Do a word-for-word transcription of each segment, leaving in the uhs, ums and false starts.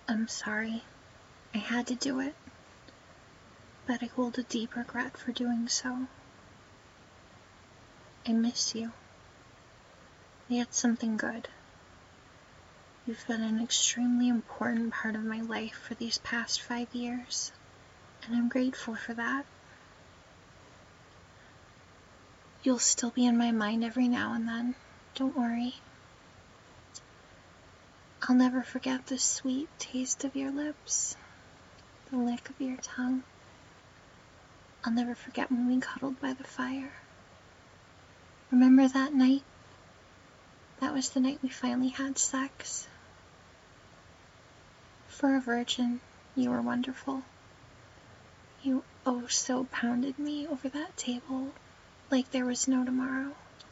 I'm sorry. I had to do it. But I hold a deep regret for doing so. I miss you. Yet something good. You've been an extremely important part of my life for these past five years, and I'm grateful for that. You'll still be in my mind every now and then, don't worry. I'll never forget the sweet taste of your lips, the lick of your tongue. I'll never forget when we cuddled by the fire. Remember that night? That was the night we finally had sex. For a virgin, you were wonderful. You oh so pounded me over that table like there was no tomorrow.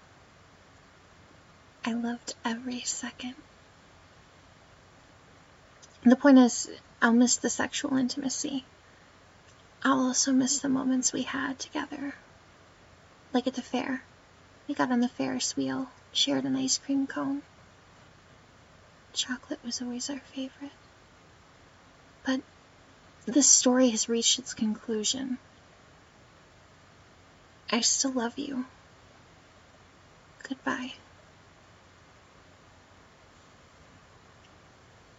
I loved every second. The point is, I'll miss the sexual intimacy. I'll also miss the moments we had together. Like at the fair. We got on the Ferris wheel, shared an ice cream cone. Chocolate was always our favorite. But this story has reached its conclusion. I still love you. Goodbye.